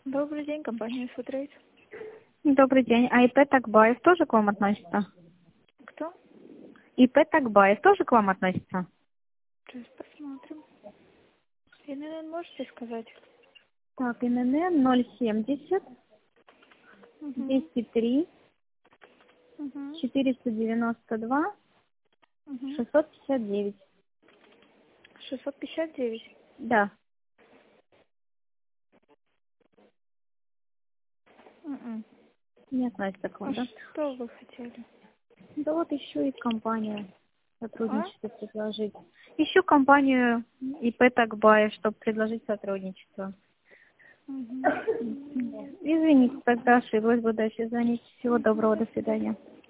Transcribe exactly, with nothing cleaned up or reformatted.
Добрый день, компания Футрейд. Добрый день. А ИП Такбаев тоже к вам относится? Кто? ИП Такбаев тоже к вам относится? Сейчас посмотрим. ИНН можете сказать? Так, ИНН ноль семьдесят Угу. двести три Угу. четыреста девяносто два Угу. шестьсот пятьдесят девять. шестьсот пятьдесят девять. Да. М-м. Не относится к А вам, да? что вы хотели? Да вот еще и компанию А? сотрудничество предложить. Еще компанию ИП Такбаев, чтобы предложить сотрудничество. Угу. Извините, тогда ошиблась, буду дальше звонить. Всего доброго, до свидания.